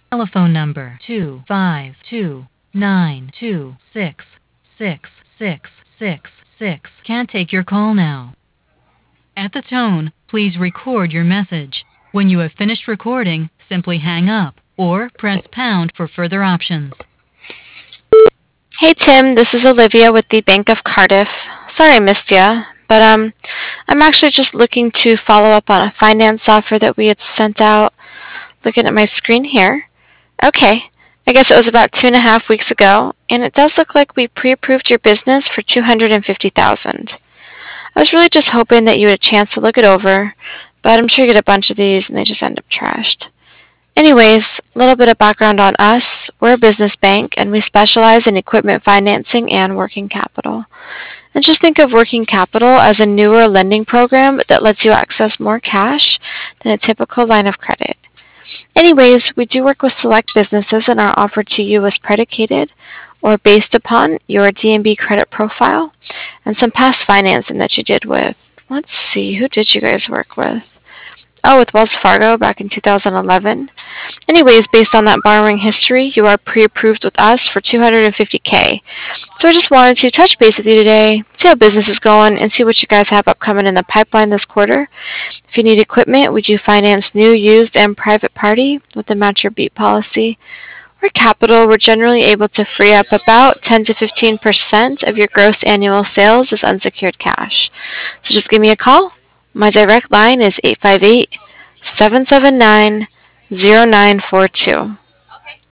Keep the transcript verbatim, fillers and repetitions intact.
Telephone number two five two nine two six six six six six can't take your call now. At the tone, please record your message. When you have finished recording, simply hang up or press pound for further options. Hey Tim, this is Olivia with the Bank of Cardiff. Sorry I missed ya, but um, I'm actually just looking to follow up on a finance offer that we had sent out. Looking at my screen here. Okay, I guess it was about two and a half weeks ago, and it does look like we pre-approved your business for two hundred fifty thousand dollars. I was really just hoping that you had a chance to look it over, but I'm sure you get a bunch of these and they just end up trashed. Anyways, a little bit of background on us. We're a business bank and we specialize in equipment financing and working capital. And just think of working capital as a newer lending program that lets you access more cash than a typical line of credit. Anyways, we do work with select businesses and our offer to you is predicated or based upon your D N B credit profile and some past financing that you did with, let's see, who did you guys work with? Oh, with Wells Fargo back in two thousand eleven. Anyways, based on that borrowing history, you are pre-approved with us for two hundred fifty K. So I just wanted to touch base with you today, see how business is going, and see what you guys have upcoming in the pipeline this quarter. If you need equipment, we do finance new, used, and private party with the match your beat policy. Or capital, we're generally able to free up about ten to fifteen percent of your gross annual sales as unsecured cash. So just give me a call. My direct line is eight five eight, seven seven nine, zero nine four two.